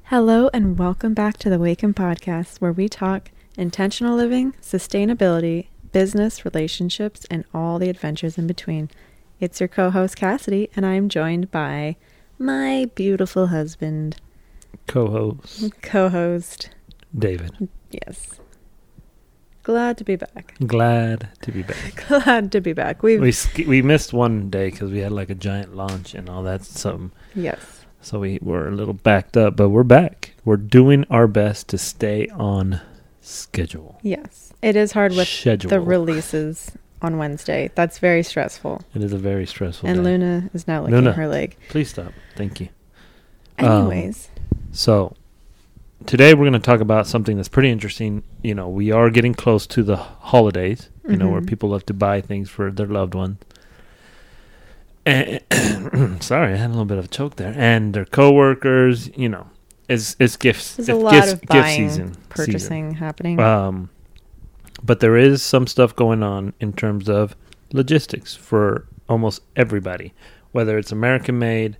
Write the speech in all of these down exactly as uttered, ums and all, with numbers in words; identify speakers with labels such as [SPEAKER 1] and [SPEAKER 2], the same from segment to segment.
[SPEAKER 1] Hello and welcome back to the Waken Podcast, where we talk intentional living, sustainability, business, relationships, and all the adventures in between. It's your co-host Cassidy, and I'm joined by my beautiful husband.
[SPEAKER 2] Co-host.
[SPEAKER 1] Co-host.
[SPEAKER 2] David.
[SPEAKER 1] Yes. Glad to be back.
[SPEAKER 2] Glad to be back.
[SPEAKER 1] Glad to be back. We've
[SPEAKER 2] we sk- we missed one day because we had like a giant launch and all that. Something.
[SPEAKER 1] Yes.
[SPEAKER 2] So we were a little backed up, but we're back. We're doing our best to stay on schedule.
[SPEAKER 1] Yes. It is hard with
[SPEAKER 2] schedule.
[SPEAKER 1] the releases on Wednesday. That's very stressful.
[SPEAKER 2] It is a very stressful
[SPEAKER 1] and
[SPEAKER 2] day.
[SPEAKER 1] Luna is now licking
[SPEAKER 2] Luna,
[SPEAKER 1] her leg.
[SPEAKER 2] Please stop. Thank you.
[SPEAKER 1] Anyways.
[SPEAKER 2] Um, so today we're going to talk about something that's pretty interesting. You know, we are getting close to the holidays, you mm-hmm. know, where people love to buy things for their loved ones. And sorry, I had a little bit of a choke there. And their coworkers, you know, it's it's gifts.
[SPEAKER 1] There's
[SPEAKER 2] it's
[SPEAKER 1] a lot
[SPEAKER 2] gifts,
[SPEAKER 1] of buying,
[SPEAKER 2] gift season,
[SPEAKER 1] purchasing
[SPEAKER 2] season.
[SPEAKER 1] happening.
[SPEAKER 2] Um, but there is some stuff going on in terms of logistics for almost everybody, whether it's American made,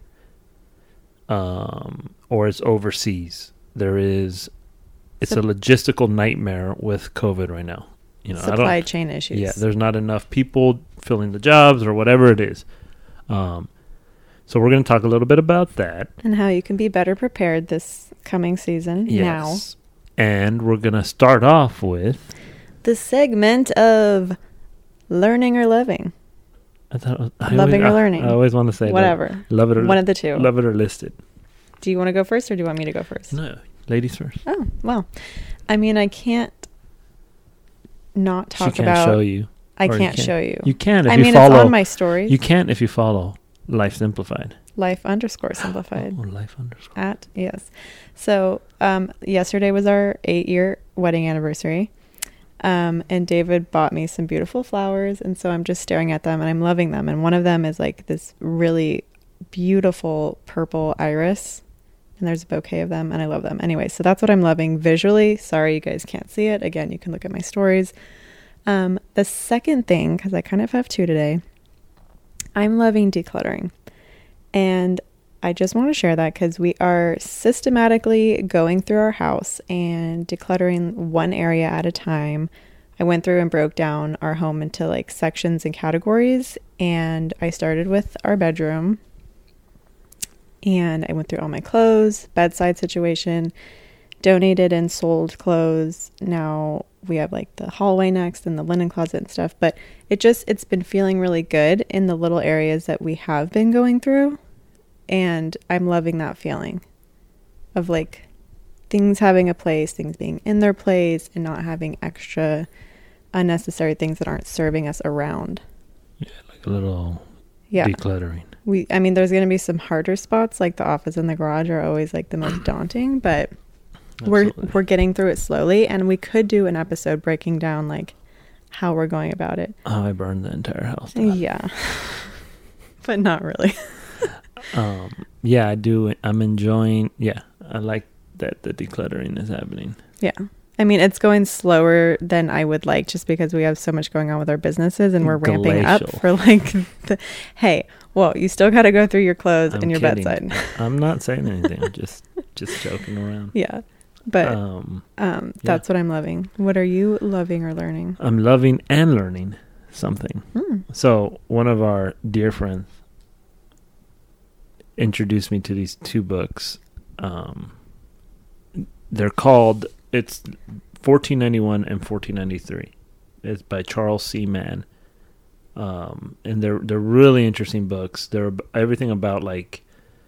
[SPEAKER 2] um, or it's overseas. There is, it's so, a logistical nightmare with COVID right now. You know,
[SPEAKER 1] supply
[SPEAKER 2] I don't,
[SPEAKER 1] chain issues.
[SPEAKER 2] Yeah, there's not enough people filling the jobs or whatever it is. Um, so we're going to talk a little bit about that.
[SPEAKER 1] And how you can be better prepared this coming season
[SPEAKER 2] yes. now. And we're going to start off with
[SPEAKER 1] the segment of learning or loving.
[SPEAKER 2] I thought, I
[SPEAKER 1] loving
[SPEAKER 2] always,
[SPEAKER 1] or learning.
[SPEAKER 2] I, I always want to say
[SPEAKER 1] whatever.
[SPEAKER 2] Love, love it or
[SPEAKER 1] one of the two.
[SPEAKER 2] Love it or list it.
[SPEAKER 1] Do you want to go first or do you want me to go first?
[SPEAKER 2] No, ladies first.
[SPEAKER 1] Oh, well. I mean, I can't not talk
[SPEAKER 2] she can't
[SPEAKER 1] about...
[SPEAKER 2] show you.
[SPEAKER 1] I can't,
[SPEAKER 2] can't
[SPEAKER 1] show you.
[SPEAKER 2] You can if
[SPEAKER 1] I
[SPEAKER 2] you
[SPEAKER 1] mean,
[SPEAKER 2] follow.
[SPEAKER 1] it's on my stories.
[SPEAKER 2] You can't if you follow Life Simplified.
[SPEAKER 1] Life underscore simplified.
[SPEAKER 2] Oh, life underscore.
[SPEAKER 1] At, yes. So, um, yesterday was our eight-year wedding anniversary. Um, and David bought me some beautiful flowers. And so I'm just staring at them and I'm loving them. And one of them is like this really beautiful purple iris. And there's a bouquet of them and I love them. Anyway, so that's what I'm loving visually. Sorry, you guys can't see it. Again, you can look at my stories. Um, the second thing, because I kind of have two today, I'm loving decluttering. And I just want to share that because we are systematically going through our house and decluttering one area at a time. I went through and broke down our home into like sections and categories. And I started with our bedroom. And I went through all my clothes, bedside situation, donated and sold clothes. Now we have like the hallway next and the linen closet and stuff, but it just, it's been feeling really good in the little areas that we have been going through. And I'm loving that feeling of like things having a place, things being in their place and not having extra unnecessary things that aren't serving us around.
[SPEAKER 2] Yeah, like a little
[SPEAKER 1] yeah.
[SPEAKER 2] decluttering.
[SPEAKER 1] We, I mean, there's going to be some harder spots, like the office and the garage are always like the most daunting, but Absolutely. we're we're getting through it slowly. And we could do an episode breaking down like how we're going about it.
[SPEAKER 2] Oh, I burned the entire house down.
[SPEAKER 1] Yeah, but not really.
[SPEAKER 2] um, yeah, I do. I'm enjoying. Yeah, I like that the decluttering is happening.
[SPEAKER 1] Yeah. I mean, it's going slower than I would like just because we have so much going on with our businesses and we're
[SPEAKER 2] Glacial.
[SPEAKER 1] ramping up for like, the, hey, well, you still got to go through your clothes
[SPEAKER 2] I'm
[SPEAKER 1] and your
[SPEAKER 2] kidding.
[SPEAKER 1] bedside.
[SPEAKER 2] I'm not saying anything. I'm just, just joking around.
[SPEAKER 1] Yeah. But
[SPEAKER 2] um,
[SPEAKER 1] um, that's yeah. what I'm loving. What are you loving or learning?
[SPEAKER 2] I'm loving and learning something.
[SPEAKER 1] Mm.
[SPEAKER 2] So one of our dear friends introduced me to these two books. Um, they're called... It's fourteen ninety-one and fourteen ninety-three. It's by Charles C. Mann. Um, and they're they're really interesting books. They're ab- everything about like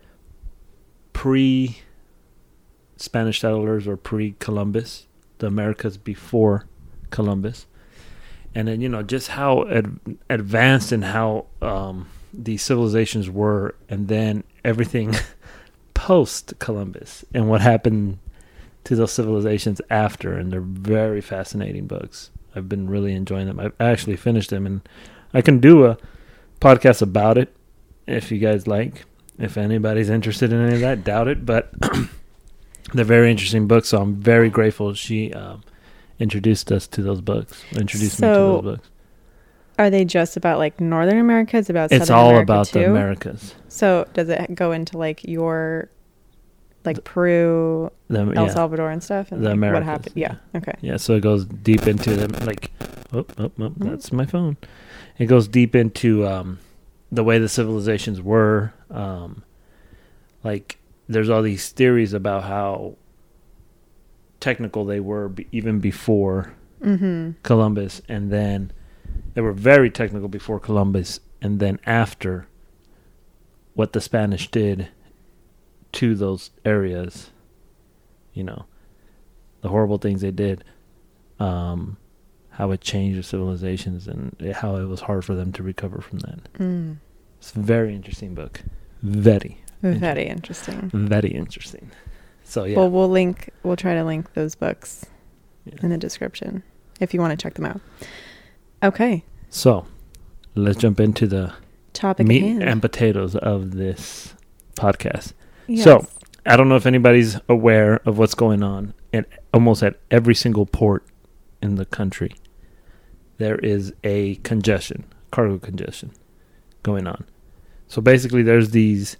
[SPEAKER 2] pre Spanish settlers or pre Columbus, the Americas before Columbus. And then, you know, just how ad- advanced and how um, these civilizations were, and then everything post Columbus and what happened to those civilizations after. And they're very fascinating books. I've been really enjoying them. I've actually finished them, and I can do a podcast about it if you guys like. If anybody's interested in any of that, doubt it. But they're very interesting books, so I'm very grateful she um, introduced us to those books. Introduced
[SPEAKER 1] so
[SPEAKER 2] me to those books.
[SPEAKER 1] Are they just about like Northern America? It's about
[SPEAKER 2] It's
[SPEAKER 1] Southern
[SPEAKER 2] all
[SPEAKER 1] America
[SPEAKER 2] about
[SPEAKER 1] too?
[SPEAKER 2] the Americas.
[SPEAKER 1] So does it go into like your like Peru,
[SPEAKER 2] the,
[SPEAKER 1] El
[SPEAKER 2] yeah,
[SPEAKER 1] Salvador and stuff, and
[SPEAKER 2] the
[SPEAKER 1] like, what
[SPEAKER 2] Americas,
[SPEAKER 1] happened? Yeah. Okay.
[SPEAKER 2] yeah. So it goes deep into them. Like, oh, oh, oh,
[SPEAKER 1] Mhm.
[SPEAKER 2] that's my phone. It goes deep into um, the way the civilizations were. Um, like, there's all these theories about how technical they were be- even before
[SPEAKER 1] Mm-hmm.
[SPEAKER 2] Columbus, and then they were very technical before Columbus, and then after what the Spanish did to those areas, you know, the horrible things they did, um, how it changed the civilizations and how it was hard for them to recover from that.
[SPEAKER 1] Mm.
[SPEAKER 2] It's a very interesting book. Very.
[SPEAKER 1] Very interesting.
[SPEAKER 2] Very interesting. So, yeah.
[SPEAKER 1] Well, we'll link, we'll try to link those books
[SPEAKER 2] Yeah.
[SPEAKER 1] in the description if you want to check them out. Okay.
[SPEAKER 2] So, let's jump into the
[SPEAKER 1] Topic
[SPEAKER 2] meat
[SPEAKER 1] at hand.
[SPEAKER 2] and potatoes of this podcast.
[SPEAKER 1] Yes.
[SPEAKER 2] So, I don't know if anybody's aware of what's going on at almost at every single port in the country. There is a congestion, cargo congestion going on. So basically there's these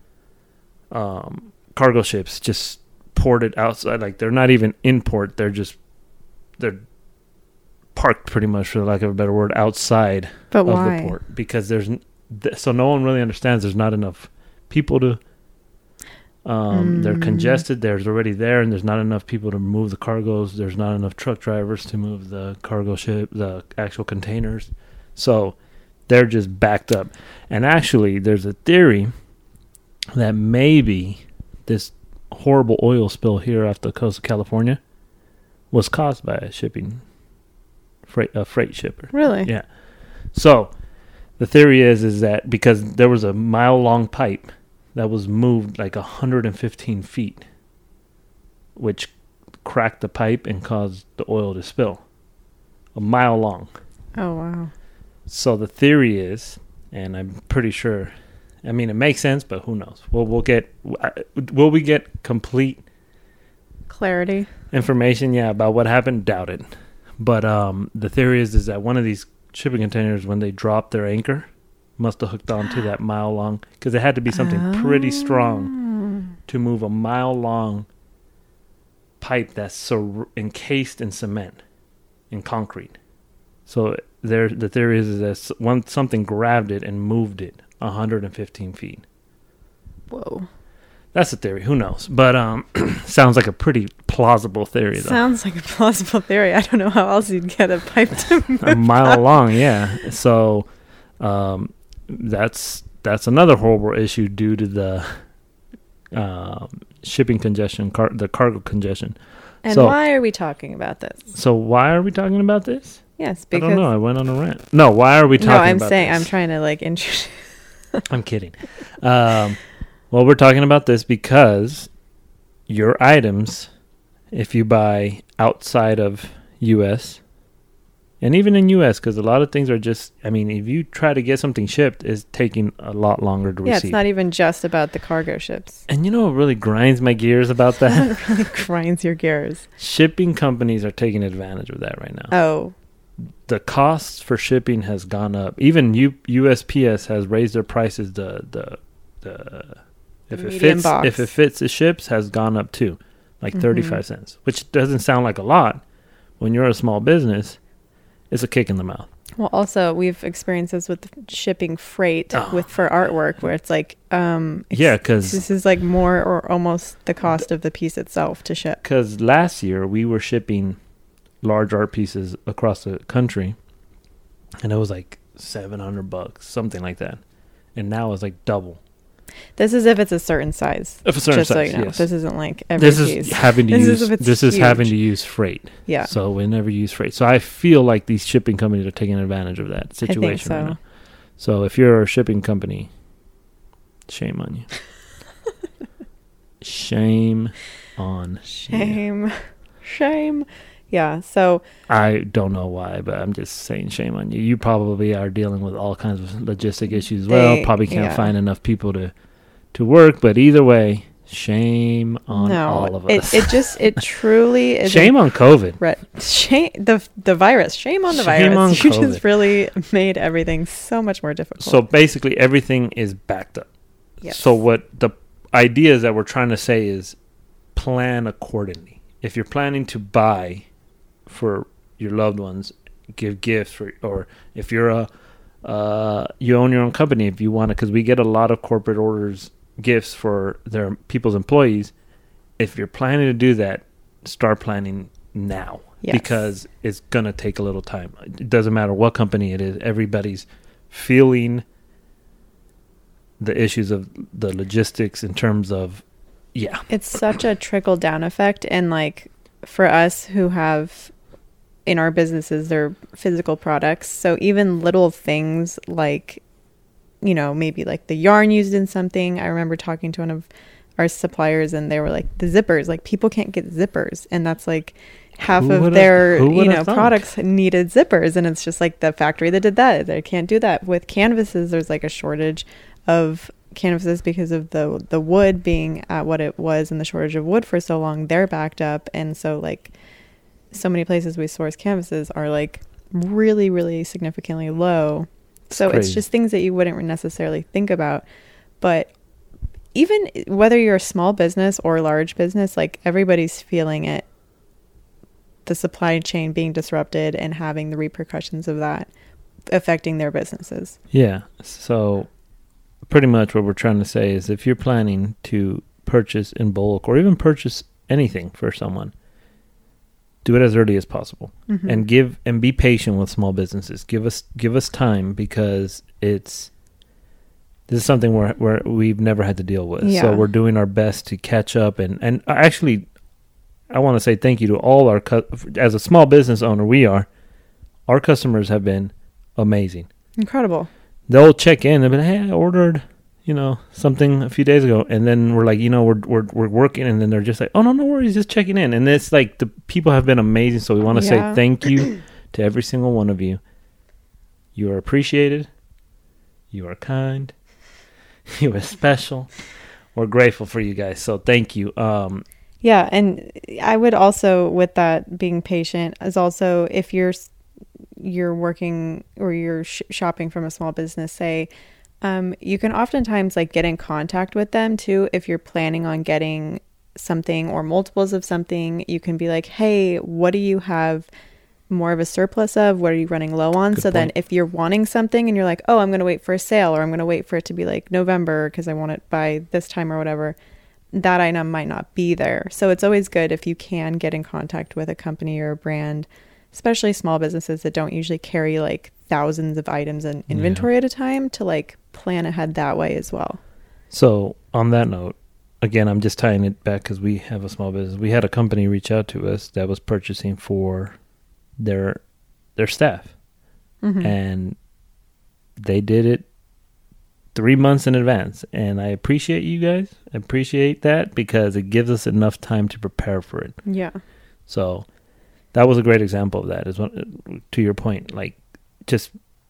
[SPEAKER 2] um, cargo ships just ported outside. Like, they're not even in port. They're just, they're parked pretty much, for lack of a better word, outside
[SPEAKER 1] But
[SPEAKER 2] of
[SPEAKER 1] why?
[SPEAKER 2] the port. Because there's, n- th- so no one really understands there's not enough people to, um, they're
[SPEAKER 1] Mm.
[SPEAKER 2] congested. There's already there, and there's not enough people to move the cargoes. There's not enough truck drivers to move the cargo ship, the actual containers. So they're just backed up. And actually, there's a theory that maybe this horrible oil spill here off the coast of California was caused by a shipping freight, a freight shipper.
[SPEAKER 1] Really?
[SPEAKER 2] Yeah. So the theory is is that because there was a mile long pipe that was moved like one hundred fifteen feet, which cracked the pipe and caused the oil to spill. A mile long.
[SPEAKER 1] Oh, wow.
[SPEAKER 2] So the theory is, and I'm pretty sure, I mean, it makes sense, but who knows? We'll, we'll get, will we get complete
[SPEAKER 1] Clarity.
[SPEAKER 2] information? Yeah, about what happened? Doubt it. But um, the theory is, is that one of these shipping containers, when they dropped their anchor, must have hooked onto that mile long, because it had to be something pretty strong to move a mile long pipe that's so encased in cement, in concrete. So there, the theory is, is that s- one something grabbed it and moved it one hundred fifteen feet.
[SPEAKER 1] Whoa.
[SPEAKER 2] That's a theory. Who knows? But um, sounds like a pretty plausible theory, though.
[SPEAKER 1] Sounds like a plausible theory. I don't know how else you'd get a pipe to move.
[SPEAKER 2] A mile long, yeah. So um, that's that's another horrible issue due to the um, shipping congestion, car- the cargo congestion.
[SPEAKER 1] And
[SPEAKER 2] So-
[SPEAKER 1] why are we talking about this?
[SPEAKER 2] So why are we talking about this?
[SPEAKER 1] Yes,
[SPEAKER 2] I
[SPEAKER 1] because
[SPEAKER 2] don't know. I went on a rant. No, why are we talking
[SPEAKER 1] no, I'm
[SPEAKER 2] about
[SPEAKER 1] saying
[SPEAKER 2] this?
[SPEAKER 1] I'm trying to like introduce.
[SPEAKER 2] I'm kidding. Um, well, we're talking about this because your items, if you buy outside of U S, and even in U S, because a lot of things are just, I mean, if you try to get something shipped, it's taking a lot longer to
[SPEAKER 1] Yeah,
[SPEAKER 2] receive.
[SPEAKER 1] it's not even just about the cargo ships.
[SPEAKER 2] And you know what really grinds my gears about that?
[SPEAKER 1] That really grinds your gears.
[SPEAKER 2] Shipping companies are taking advantage of that right now.
[SPEAKER 1] Oh,
[SPEAKER 2] The costs for shipping has gone up. Even U- USPS has raised their prices. The the the if
[SPEAKER 1] The
[SPEAKER 2] it
[SPEAKER 1] medium
[SPEAKER 2] fits
[SPEAKER 1] box.
[SPEAKER 2] if it fits the ships has gone up too, like
[SPEAKER 1] Mhm.
[SPEAKER 2] thirty-five cents, which doesn't sound like a lot. When you're a small business, it's a kick in the mouth.
[SPEAKER 1] well, also we've experienced this with shipping freight
[SPEAKER 2] Oh.
[SPEAKER 1] with for artwork, where it's like, um, it's-
[SPEAKER 2] Yeah, because
[SPEAKER 1] this is like more or almost the cost of the piece itself to ship.
[SPEAKER 2] because last year we were shipping large art pieces across the country, and it was like seven hundred bucks, something like that, and now it's like double.
[SPEAKER 1] This is if it's a certain size.
[SPEAKER 2] Of a certain
[SPEAKER 1] Just so
[SPEAKER 2] size,
[SPEAKER 1] you know,
[SPEAKER 2] yes.
[SPEAKER 1] this isn't like every
[SPEAKER 2] This
[SPEAKER 1] piece.
[SPEAKER 2] is having to
[SPEAKER 1] This is
[SPEAKER 2] use.
[SPEAKER 1] if it's
[SPEAKER 2] This is having to
[SPEAKER 1] huge.
[SPEAKER 2] use freight.
[SPEAKER 1] Yeah,
[SPEAKER 2] So we never use freight. So I feel like these shipping companies are taking advantage of that
[SPEAKER 1] I
[SPEAKER 2] situation
[SPEAKER 1] think so.
[SPEAKER 2] right now. So if you're a shipping company, shame on you. Shame on you.
[SPEAKER 1] Shame, shame. Yeah. So
[SPEAKER 2] I don't know why, but I'm just saying shame on you. You probably are dealing with all kinds of logistic issues as well.
[SPEAKER 1] They-
[SPEAKER 2] Probably can't
[SPEAKER 1] yeah.
[SPEAKER 2] find enough people to to work. But either way, shame on
[SPEAKER 1] no,
[SPEAKER 2] all of
[SPEAKER 1] it
[SPEAKER 2] us.
[SPEAKER 1] it just it truly is.
[SPEAKER 2] Shame on COVID.
[SPEAKER 1] Right. Shame the the virus. Shame on the
[SPEAKER 2] Shame
[SPEAKER 1] virus.
[SPEAKER 2] on
[SPEAKER 1] you
[SPEAKER 2] COVID.
[SPEAKER 1] just really made everything so much more difficult.
[SPEAKER 2] So basically, everything is backed up.
[SPEAKER 1] Yes.
[SPEAKER 2] So what the ideas that we're trying to say is plan accordingly. If you're planning to buy for your loved ones, give gifts for, or if you're a uh, you own your own company, if you want to, because we get a lot of corporate orders, gifts for their people's employees. If you're planning to do that, start planning now. Yes. Because it's going to take a little time. It doesn't matter what company it is. Everybody's feeling the issues of the logistics in terms of, yeah.
[SPEAKER 1] It's such a trickle down effect. And like for us who have in our businesses, they're physical products. So even little things like, you know, maybe like the yarn used in something. I remember talking to one of our suppliers and they were like, the zippers, like people can't get zippers. And that's like, half
[SPEAKER 2] who
[SPEAKER 1] of their you know
[SPEAKER 2] thunk?
[SPEAKER 1] products needed zippers, and it's just like the factory that did that, they can't do that. With canvases, there's like a shortage of canvases because of the the wood being at what it was and the shortage of wood for so long. They're backed up, and so like so many places we source canvases are like really really significantly low. It's so crazy. It's just things that you wouldn't necessarily think about. But even whether you're a small business or large business, like everybody's feeling it, the supply chain being disrupted and having the repercussions of that affecting their businesses.
[SPEAKER 2] Yeah. So pretty much what we're trying to say is if you're planning to purchase in bulk or even purchase anything for someone, do it as early as possible. Mm-hmm. and give and be patient with small businesses. Give us give us time, because it's this is something where where we've never had to deal with. Yeah. So we're doing our best to catch up, and and actually I want to say thank you to all our, cu- as a small business owner, we are, our customers have been amazing.
[SPEAKER 1] Incredible.
[SPEAKER 2] They'll check in and be like, hey, I ordered, you know, something a few days ago. And then we're like, you know, we're, we're, we're working. And then they're just like, oh, no, no worries, just checking in. And it's like the people have been amazing. So we want to yeah. say thank you to every single one of you. You are appreciated. You are kind. You are special. We're grateful for you guys. So thank you. Um,
[SPEAKER 1] Yeah, and I would also, with that being patient, is also if you're you're working or you're sh- shopping from a small business, say, um, you can oftentimes like get in contact with them too if you're planning on getting something or multiples of something. You can be like, hey, what do you have more of a surplus of? What are you running low on? Good so point. Then if you're wanting something and you're like, oh, I'm going to wait for a sale, or I'm going to wait for it to be like November because I want it by this time or whatever, that item might not be there. So it's always good if you can get in contact with a company or a brand, especially small businesses that don't usually carry like thousands of items in inventory yeah. at a time, to like plan ahead that way as well.
[SPEAKER 2] So on that note, again, I'm just tying it back because we have a small business. We had a company reach out to us that was purchasing for their their staff. Mm-hmm. And they did it three months in advance. And I appreciate you guys. I appreciate that because it gives us enough time to prepare for it.
[SPEAKER 1] Yeah.
[SPEAKER 2] So that was a great example of that. Is one, to your point, like just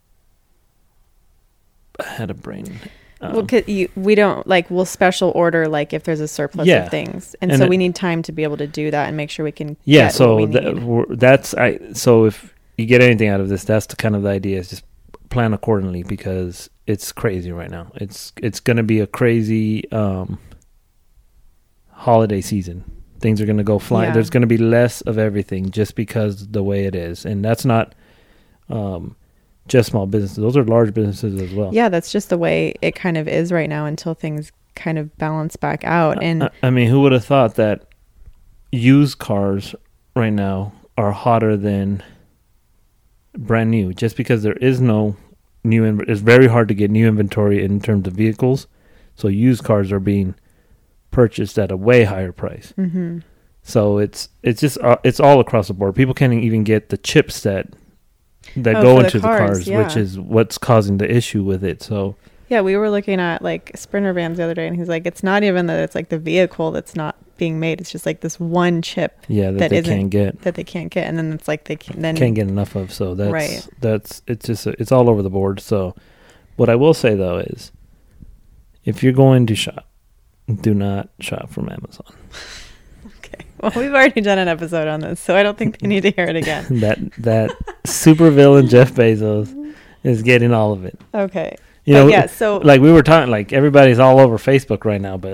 [SPEAKER 2] I had a brain. Um,
[SPEAKER 1] well, cause you, we don't like we'll special order like if there's a surplus
[SPEAKER 2] yeah.
[SPEAKER 1] of things, and, and so it, we need time to be able to do that and make sure we can.
[SPEAKER 2] Yeah.
[SPEAKER 1] Get
[SPEAKER 2] so
[SPEAKER 1] what we
[SPEAKER 2] that,
[SPEAKER 1] need.
[SPEAKER 2] that's I. So if you get anything out of this, that's the kind of the idea is just plan accordingly because it's crazy right now. It's it's going to be a crazy um, holiday season. Things are going to go flying. Yeah. There's going to be less of everything just because the way it is, and that's not. Um, Just small businesses. Those are large businesses as well.
[SPEAKER 1] Yeah, that's just the way it kind of is right now until things kind of balance back out. And
[SPEAKER 2] I, I mean, who would have thought that used cars right now are hotter than brand new? Just because there is no new, inv- it's very hard to get new inventory in terms of vehicles. So used cars are being purchased at a way higher price. Mm-hmm. So it's it's just uh, it's all across the board. People can't even get the chips that. that oh, go into the cars, the cars yeah. which is what's causing the issue with it. So
[SPEAKER 1] yeah, we were looking at like Sprinter vans the other day, and he's like, it's not even that it's like the vehicle that's not being made. It's just like this one chip
[SPEAKER 2] yeah, that, that they can't get.
[SPEAKER 1] That they can't get, and then it's like they can, then
[SPEAKER 2] can't get enough of. So that's
[SPEAKER 1] right.
[SPEAKER 2] that's it's just it's all over the board. So what I will say though is, if you're going to shop, do not shop from Amazon.
[SPEAKER 1] Well, we've already done an episode on this, so I don't think they need to hear it again.
[SPEAKER 2] that that super villain Jeff Bezos is getting all of it.
[SPEAKER 1] Okay.
[SPEAKER 2] You know,
[SPEAKER 1] yeah, so
[SPEAKER 2] like we were talking, like everybody's all over Facebook right now, but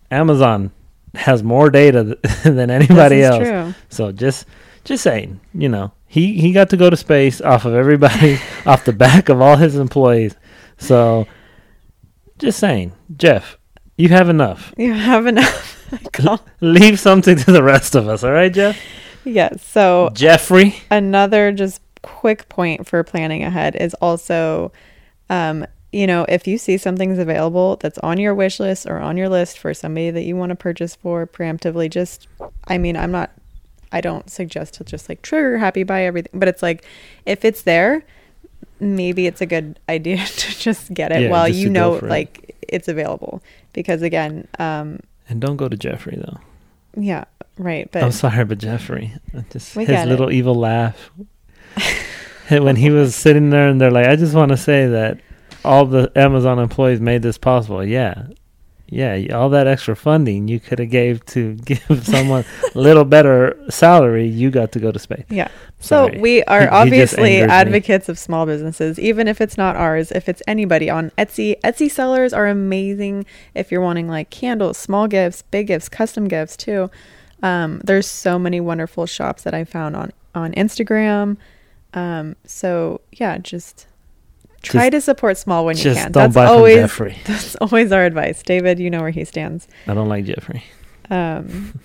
[SPEAKER 2] Amazon has more data th- than anybody
[SPEAKER 1] This is
[SPEAKER 2] else.
[SPEAKER 1] true.
[SPEAKER 2] So just just saying, you know, he, he got to go to space off of everybody, off the back of all his employees. So just saying, Jeff, you have enough.
[SPEAKER 1] You have enough. Call-
[SPEAKER 2] Leave something to the rest of us, all right, Jeff?
[SPEAKER 1] Yes. So
[SPEAKER 2] Jeffrey.
[SPEAKER 1] another just quick point for planning ahead is also, um, you know, if you see something's available that's on your wish list or on your list for somebody that you want to purchase for preemptively, just, I mean, I'm not, I don't suggest to just like trigger happy buy everything, but it's like, if it's there, maybe it's a good idea to just get it
[SPEAKER 2] Yeah,
[SPEAKER 1] while
[SPEAKER 2] just
[SPEAKER 1] you
[SPEAKER 2] to
[SPEAKER 1] know,
[SPEAKER 2] go for it.
[SPEAKER 1] like it's available, because again, um,
[SPEAKER 2] And don't go to Jeffrey, though.
[SPEAKER 1] yeah, right. But
[SPEAKER 2] I'm sorry, but Jeffrey, just
[SPEAKER 1] We
[SPEAKER 2] his
[SPEAKER 1] get
[SPEAKER 2] little
[SPEAKER 1] it.
[SPEAKER 2] evil laugh. When he was sitting there and they're like, I just want to say that all the Amazon employees made this possible. Yeah. Yeah. All that extra funding you could have gave to give someone a little better salary. You got to go to space.
[SPEAKER 1] yeah. So
[SPEAKER 2] Sorry.
[SPEAKER 1] we are
[SPEAKER 2] He- he just
[SPEAKER 1] obviously
[SPEAKER 2] angers me.
[SPEAKER 1] advocates of small businesses, even if it's not ours, if it's anybody on Etsy. Etsy sellers are amazing if you're wanting like candles, small gifts, big gifts, custom gifts too. Um, there's so many wonderful shops that I found on, on Instagram. Um, so yeah, just try
[SPEAKER 2] Just-
[SPEAKER 1] to support small when you
[SPEAKER 2] Just
[SPEAKER 1] can.
[SPEAKER 2] don't
[SPEAKER 1] That's
[SPEAKER 2] buy
[SPEAKER 1] always,
[SPEAKER 2] from Jeffrey.
[SPEAKER 1] that's always our advice. David, you know where he stands.
[SPEAKER 2] I don't like Jeffrey.
[SPEAKER 1] Um,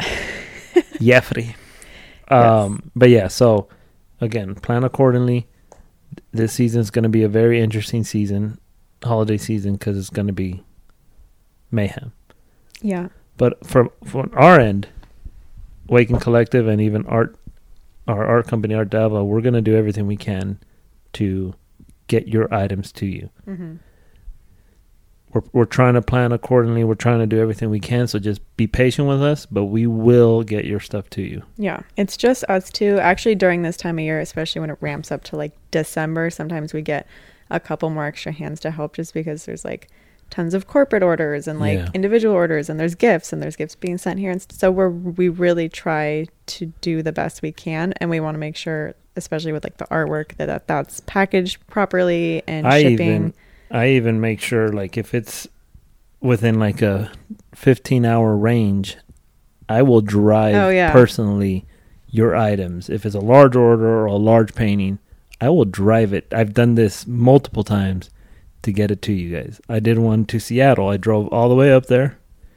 [SPEAKER 2] Jeffrey. Um, But yeah, so again, plan accordingly. This season's going to be a very interesting season, holiday season, because it's going to be mayhem.
[SPEAKER 1] yeah.
[SPEAKER 2] But from from our end, Waken Collective and even art, our art company, Art Dava, we're going to do everything we can to get your items to you.
[SPEAKER 1] Mm-hmm.
[SPEAKER 2] We're we're trying to plan accordingly. We're trying to do everything we can. So just be patient with us, but we will get your stuff to you.
[SPEAKER 1] Yeah, it's just us two. Actually, during this time of year, especially when it ramps up to like December, sometimes we get a couple more extra hands to help just because there's like tons of corporate orders and like
[SPEAKER 2] Yeah.
[SPEAKER 1] individual orders, and there's gifts and there's gifts being sent here. And so we're, we really try to do the best we can. And we want to make sure, especially with like the artwork, that, that that's packaged properly and
[SPEAKER 2] I
[SPEAKER 1] shipping.
[SPEAKER 2] even I even make sure, like, if it's within like a fifteen hour range, I will drive
[SPEAKER 1] Oh, yeah.
[SPEAKER 2] personally your items. If it's a large order or a large painting, I will drive it. I've done this multiple times to get it to you guys. I did one to Seattle. I drove all the way up there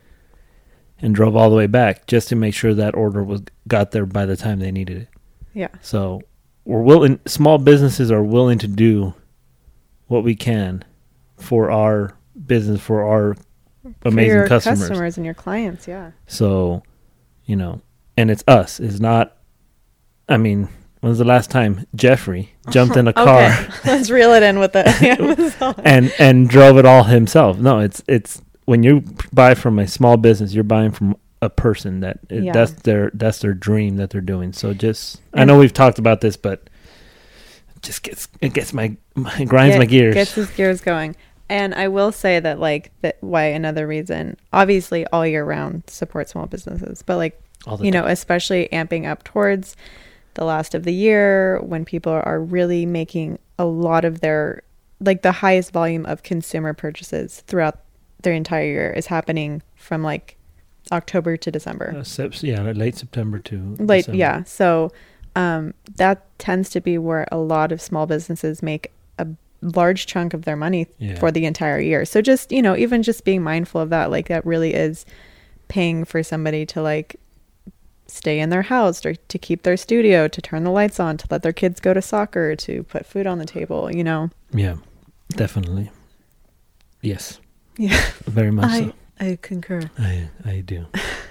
[SPEAKER 2] and drove all the way back just to make sure that order was got there by the time they needed it.
[SPEAKER 1] Yeah.
[SPEAKER 2] So we're willing. Small businesses are willing to do what we can for our business, for our
[SPEAKER 1] For
[SPEAKER 2] amazing
[SPEAKER 1] your
[SPEAKER 2] customers.
[SPEAKER 1] customers and your clients. Yeah.
[SPEAKER 2] So, you know, and it's us. It's not. I mean, when's the last time Jeffrey jumped in a car
[SPEAKER 1] Okay. Let's reel it in with the Amazon.
[SPEAKER 2] and and drove it all himself? No, it's it's when you buy from a small business, you're buying from a person that it,
[SPEAKER 1] Yeah.
[SPEAKER 2] that's their that's their dream that they're doing. So just, I
[SPEAKER 1] And-
[SPEAKER 2] know we've talked about this, but it just gets it gets my, my grinds
[SPEAKER 1] Get-
[SPEAKER 2] my gears.
[SPEAKER 1] Gets his gears going. And I will say that, like, that why another reason, obviously all year round, support small businesses, but like,
[SPEAKER 2] all the
[SPEAKER 1] you
[SPEAKER 2] time.
[SPEAKER 1] know, especially amping up towards the last of the year when people are really making a lot of their, like, the highest volume of consumer purchases throughout their entire year is happening from like October to December.
[SPEAKER 2] Uh, sep- yeah, late September to
[SPEAKER 1] Like,
[SPEAKER 2] December.
[SPEAKER 1] yeah. So um, that tends to be where a lot of small businesses make a large chunk of their money
[SPEAKER 2] Yeah.
[SPEAKER 1] for the entire year. So just, you know, even just being mindful of that, like that really is paying for somebody to like stay in their house or to keep their studio, to turn the lights on, to let their kids go to soccer, to put food on the table, you know?
[SPEAKER 2] Yeah, definitely. Yes,
[SPEAKER 1] Yeah.
[SPEAKER 2] very much
[SPEAKER 1] I,
[SPEAKER 2] so.
[SPEAKER 1] I concur.
[SPEAKER 2] I I do.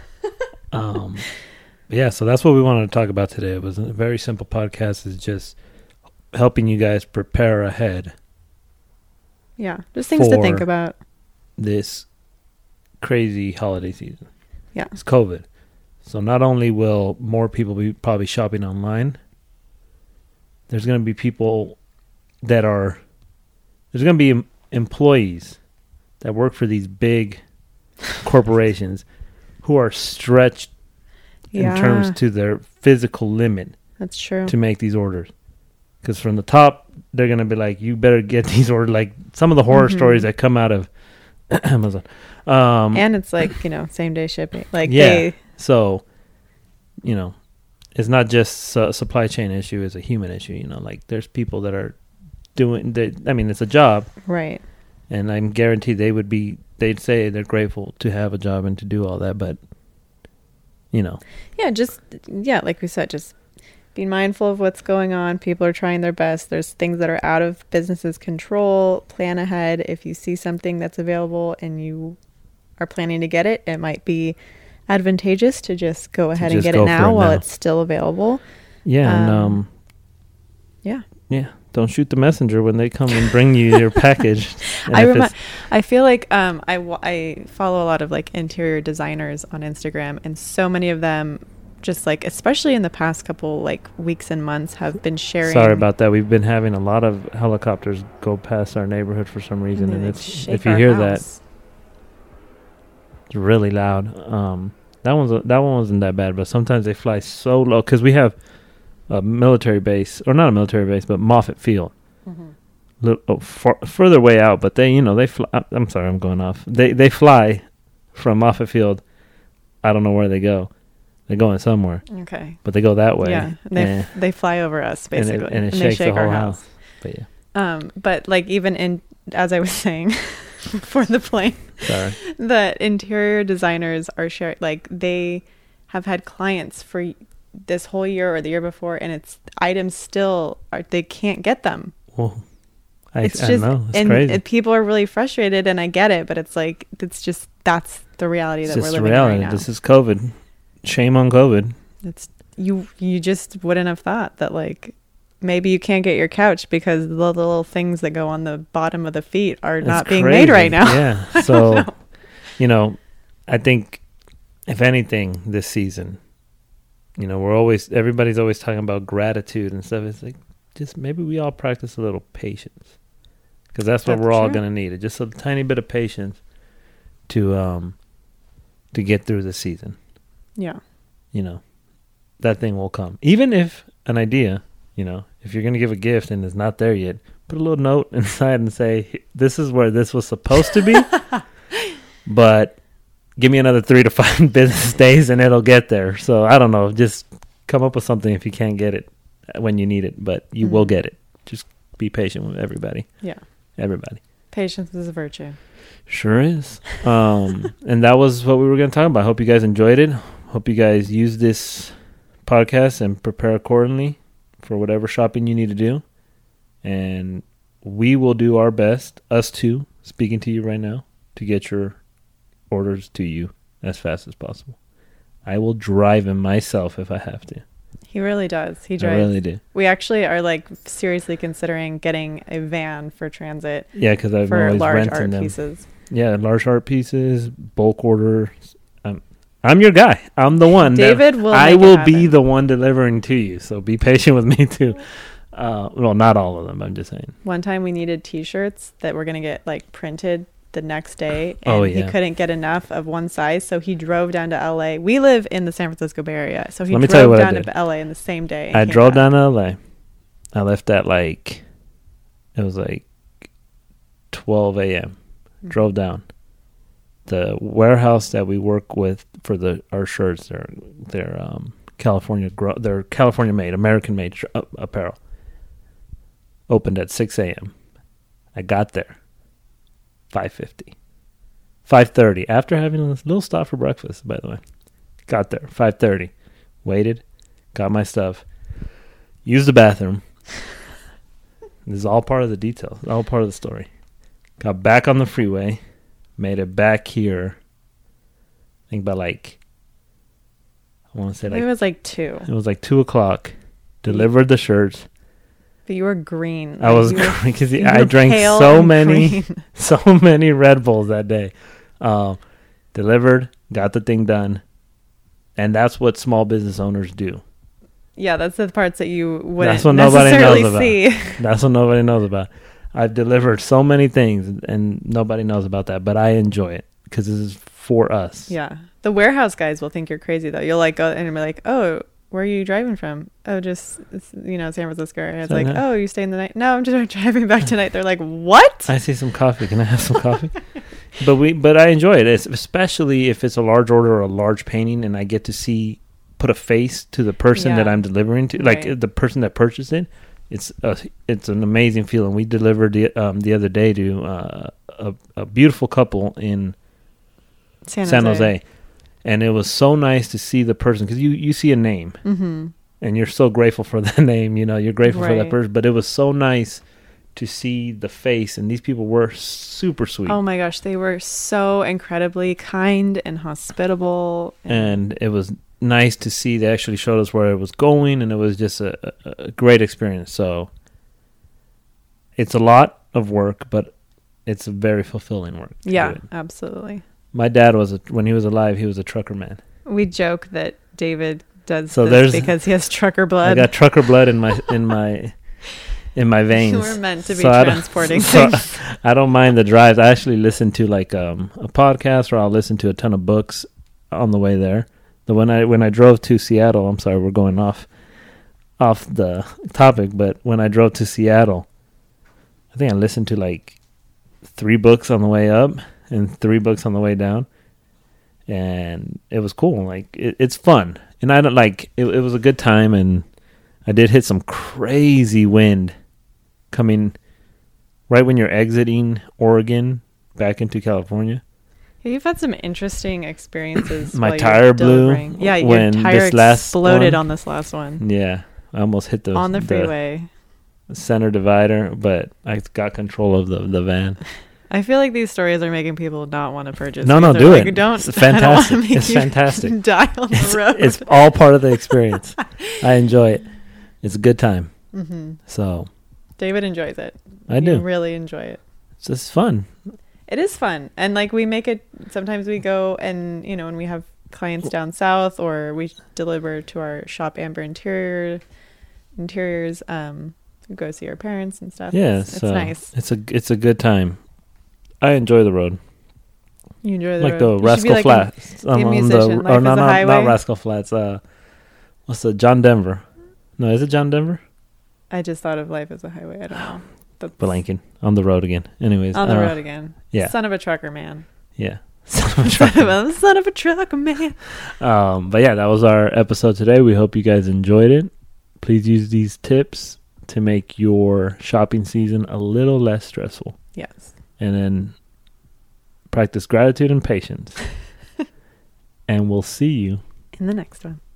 [SPEAKER 2] um, yeah, so that's what we wanted to talk about today. It was a very simple podcast. It's just helping you guys prepare ahead
[SPEAKER 1] Yeah. Just things to think
[SPEAKER 2] For-
[SPEAKER 1] about.
[SPEAKER 2] this crazy holiday season.
[SPEAKER 1] Yeah.
[SPEAKER 2] It's COVID. So not only will more people be probably shopping online, there's going to be people that are, there's going to be em- employees that work for these big corporations who are stretched
[SPEAKER 1] Yeah.
[SPEAKER 2] in terms to their physical limit
[SPEAKER 1] That's true.
[SPEAKER 2] to make these orders. Because from the top, they're going to be like, you better get these orders. Like some of the horror
[SPEAKER 1] Mhm.
[SPEAKER 2] stories that come out of Amazon. Um,
[SPEAKER 1] and it's like, you know, same day shipping. Like
[SPEAKER 2] yeah.
[SPEAKER 1] they,
[SPEAKER 2] So, you know, it's not just a supply chain issue; it's a human issue. You know, like there's people that are doing. They, I mean, it's a job,
[SPEAKER 1] right?
[SPEAKER 2] and I'm guaranteed they would be. They'd say they're grateful to have a job and to do all that, but you know,
[SPEAKER 1] yeah, just yeah, like we said, just be mindful of what's going on. People are trying their best. There's things that are out of business's control. Plan ahead. If you see something that's available and you are planning to get it, it might be advantageous to just go ahead and get it now it while now. It's still available.
[SPEAKER 2] Yeah, um, and um,
[SPEAKER 1] yeah,
[SPEAKER 2] yeah. Don't shoot the messenger when they come and bring you your package.
[SPEAKER 1] I remi- I feel like um, I, w- I follow a lot of like interior designers on Instagram, and so many of them, just like especially in the past couple like weeks and months, have been sharing.
[SPEAKER 2] Sorry about that. We've been having a lot of helicopters go past our neighborhood for some reason, and, and it's if you hear house. that, it's really loud. Um, that one's that one wasn't that bad, but sometimes they fly so low because we have a military base, or not a military base, but Moffett Field, mm-hmm. little, oh, far, further way out. But they, you know, they fly. I'm sorry, I'm going off. They they fly from Moffett Field. I don't know where they go. They're going somewhere.
[SPEAKER 1] Okay.
[SPEAKER 2] But they go that way.
[SPEAKER 1] Yeah, and they f- they fly over us basically,
[SPEAKER 2] and it, and it
[SPEAKER 1] and
[SPEAKER 2] shakes
[SPEAKER 1] they shake
[SPEAKER 2] the whole
[SPEAKER 1] our
[SPEAKER 2] house.
[SPEAKER 1] house.
[SPEAKER 2] But yeah.
[SPEAKER 1] Um, but like even in, as I was saying, for the plane,
[SPEAKER 2] sorry,
[SPEAKER 1] the interior designers are sharing. Like they have had clients for this whole year or the year before, and it's items still are they can't get them.
[SPEAKER 2] Well, I,
[SPEAKER 1] it's
[SPEAKER 2] I
[SPEAKER 1] just
[SPEAKER 2] know it's
[SPEAKER 1] and
[SPEAKER 2] crazy.
[SPEAKER 1] It, people are really frustrated, and I get it, but it's like it's just that's the reality
[SPEAKER 2] it's
[SPEAKER 1] that
[SPEAKER 2] just
[SPEAKER 1] we're living
[SPEAKER 2] reality.
[SPEAKER 1] in right now.
[SPEAKER 2] This is COVID. Shame on COVID.
[SPEAKER 1] It's you. You just wouldn't have thought that like maybe you can't get your couch because the little things that go on the bottom of the feet are
[SPEAKER 2] it's
[SPEAKER 1] not being
[SPEAKER 2] crazy.
[SPEAKER 1] made right now.
[SPEAKER 2] Yeah. So, know. you know, I think if anything this season, you know, we're always, everybody's always talking about gratitude and stuff. It's like, just maybe we all practice a little patience, because that's what that's we're true. all going to need. Just a tiny bit of patience to, um, to get through the season.
[SPEAKER 1] Yeah.
[SPEAKER 2] You know, that thing will come. Even if an idea, you know, if you're going to give a gift and it's not there yet, put a little note inside and say, this is where this was supposed to be, but give me another three to five business days and it'll get there. So I don't know. Just come up with something if you can't get it when you need it, but you mm-hmm. will get it. Just be patient with everybody.
[SPEAKER 1] Yeah.
[SPEAKER 2] Everybody.
[SPEAKER 1] Patience is a virtue.
[SPEAKER 2] Sure is. Um, and that was what we were going to talk about. Hope you guys enjoyed it. Hope you guys use this podcast and prepare accordingly for whatever shopping you need to do. And we will do our best, us two, speaking to you right now, to get your orders to you as fast as possible. I will drive him myself if I have to.
[SPEAKER 1] He really does. He drives.
[SPEAKER 2] I really do.
[SPEAKER 1] We actually are like seriously considering getting a van for transit.
[SPEAKER 2] Yeah, because I've
[SPEAKER 1] for
[SPEAKER 2] always
[SPEAKER 1] large
[SPEAKER 2] renting
[SPEAKER 1] art
[SPEAKER 2] them.
[SPEAKER 1] pieces.
[SPEAKER 2] Yeah, large art pieces, bulk orders. I'm, I'm your guy. I'm the one.
[SPEAKER 1] David will.
[SPEAKER 2] I will be the one delivering to you. So be patient with me too. Uh, well, not all of them. I'm just saying.
[SPEAKER 1] One time we needed T-shirts that were gonna get like printed the next day, and
[SPEAKER 2] oh, yeah.
[SPEAKER 1] he couldn't get enough of one size, so he drove down to L A. We live in the San Francisco Bay Area, so he
[SPEAKER 2] Let me
[SPEAKER 1] drove
[SPEAKER 2] tell you what
[SPEAKER 1] down
[SPEAKER 2] I did.
[SPEAKER 1] to L A in the same day.
[SPEAKER 2] I drove back. down to L A. I left at like, it was like twelve a.m. Mm-hmm. Drove down. The warehouse that we work with for the our shirts, they're they're um, California gro- they're California made, American made sh- uh, apparel. Opened at six a.m. I got there five fifty, five thirty. After having a little stop for breakfast, by the way, got there five thirty. Waited, got my stuff, used the bathroom. This is all part of the details, all part of the story. Got back on the freeway. Made it back here. I think by like, I want to say like.
[SPEAKER 1] It was like two.
[SPEAKER 2] It was like two o'clock. Delivered the shirts.
[SPEAKER 1] But you were green.
[SPEAKER 2] I was green because I drank so many, green. so many Red Bulls that day. Uh, delivered, got the thing done. And that's what small business owners do.
[SPEAKER 1] Yeah, that's the parts that you wouldn't
[SPEAKER 2] that's what
[SPEAKER 1] necessarily
[SPEAKER 2] nobody knows
[SPEAKER 1] see.
[SPEAKER 2] About. That's what nobody knows about. I've delivered so many things, and nobody knows about that, but I enjoy it because this is for us.
[SPEAKER 1] Yeah. The warehouse guys will think you're crazy, though. You'll like go and be like, oh, where are you driving from? Oh, just, you know, San Francisco. And it's
[SPEAKER 2] So
[SPEAKER 1] like,
[SPEAKER 2] nice.
[SPEAKER 1] oh, you staying the night? No, I'm just driving back tonight. They're like, what?
[SPEAKER 2] I see some coffee. Can I have some coffee? But we, but I enjoy it, it's, especially if it's a large order or a large painting, and I get to see, put a face to the person
[SPEAKER 1] Yeah.
[SPEAKER 2] that I'm delivering to, like
[SPEAKER 1] Right.
[SPEAKER 2] the person that purchased it. It's a, it's an amazing feeling. We delivered the, um, the other day to uh, a, a beautiful couple in
[SPEAKER 1] San Jose.
[SPEAKER 2] San Jose, and it was so nice to see the person, because you, you see a name,
[SPEAKER 1] Mm-hmm.
[SPEAKER 2] and you're so grateful for that name. You know, you're grateful for that
[SPEAKER 1] Right.
[SPEAKER 2] person. But it was so nice to see the face, and these people were super sweet.
[SPEAKER 1] Oh my gosh, they were so incredibly kind and hospitable.
[SPEAKER 2] And it was nice to see they actually showed us where it was going, and it was just a, a, a great experience. So it's a lot of work, but it's a very fulfilling work. to
[SPEAKER 1] Yeah,
[SPEAKER 2] do it.
[SPEAKER 1] absolutely.
[SPEAKER 2] My dad was a, when he was alive, he was a trucker man.
[SPEAKER 1] We joke that David does
[SPEAKER 2] So
[SPEAKER 1] this
[SPEAKER 2] there's-
[SPEAKER 1] because he has trucker blood.
[SPEAKER 2] I got trucker blood in my in my in my veins.
[SPEAKER 1] We're meant to be
[SPEAKER 2] So I don't-
[SPEAKER 1] transporting
[SPEAKER 2] so
[SPEAKER 1] things.
[SPEAKER 2] I don't mind the drives. I actually listen to like um, a podcast, or I'll listen to a ton of books on the way there. The when I when I drove to Seattle, I'm sorry, we're going off off the topic, but when I drove to Seattle, I think I listened to like three books on the way up and three books on the way down, and it was cool. Like it, it's fun, and I don't like it. It was a good time, and I did hit some crazy wind coming right when you're exiting Oregon back into California.
[SPEAKER 1] Yeah, you've had some interesting experiences.
[SPEAKER 2] My
[SPEAKER 1] while you're
[SPEAKER 2] tire blew
[SPEAKER 1] delivering. Yeah, your
[SPEAKER 2] when
[SPEAKER 1] tire
[SPEAKER 2] this last
[SPEAKER 1] exploded
[SPEAKER 2] one-
[SPEAKER 1] on this last one
[SPEAKER 2] Yeah, I almost hit the
[SPEAKER 1] on the freeway.
[SPEAKER 2] center divider, but I got control of the the van.
[SPEAKER 1] I feel like these stories are making people not want to purchase.
[SPEAKER 2] No, no,
[SPEAKER 1] because they're
[SPEAKER 2] do
[SPEAKER 1] like,
[SPEAKER 2] it.
[SPEAKER 1] Don't.
[SPEAKER 2] It's
[SPEAKER 1] I don't wanna
[SPEAKER 2] fantastic.
[SPEAKER 1] make
[SPEAKER 2] It's
[SPEAKER 1] you
[SPEAKER 2] fantastic.
[SPEAKER 1] Die on the
[SPEAKER 2] It's,
[SPEAKER 1] road.
[SPEAKER 2] it's all part of the experience. I enjoy it. It's a good time.
[SPEAKER 1] hmm
[SPEAKER 2] So
[SPEAKER 1] David enjoys it.
[SPEAKER 2] I
[SPEAKER 1] You
[SPEAKER 2] do.
[SPEAKER 1] really enjoy it.
[SPEAKER 2] It's just fun.
[SPEAKER 1] It is fun. And like we make it, sometimes we go and, you know, when we have clients down south or we deliver to our shop Amber Interior Interiors, um, we go see our parents and stuff.
[SPEAKER 2] Yeah,
[SPEAKER 1] It's, it's
[SPEAKER 2] so
[SPEAKER 1] nice.
[SPEAKER 2] It's a it's a good time. I enjoy the road,
[SPEAKER 1] You enjoy the
[SPEAKER 2] like
[SPEAKER 1] road.
[SPEAKER 2] the
[SPEAKER 1] You should be
[SPEAKER 2] Rascal
[SPEAKER 1] like a-
[SPEAKER 2] Flats. I'm
[SPEAKER 1] a
[SPEAKER 2] on
[SPEAKER 1] musician.
[SPEAKER 2] the
[SPEAKER 1] Life
[SPEAKER 2] or
[SPEAKER 1] is
[SPEAKER 2] no,
[SPEAKER 1] a
[SPEAKER 2] not, not
[SPEAKER 1] highway.
[SPEAKER 2] Rascal Flats. Uh, what's the John Denver? No, is it John Denver?
[SPEAKER 1] I just thought of life as a highway. I don't know. That's
[SPEAKER 2] Blanking on the road again. Anyways,
[SPEAKER 1] on the
[SPEAKER 2] uh,
[SPEAKER 1] road again.
[SPEAKER 2] yeah.
[SPEAKER 1] Son of a trucker man.
[SPEAKER 2] Yeah.
[SPEAKER 1] Son of a, son of a trucker man.
[SPEAKER 2] Um, but yeah, that was our episode today. We hope you guys enjoyed it. Please use these tips to make your shopping season a little less stressful.
[SPEAKER 1] Yes.
[SPEAKER 2] And then practice gratitude and patience. And we'll see you
[SPEAKER 1] In the next one.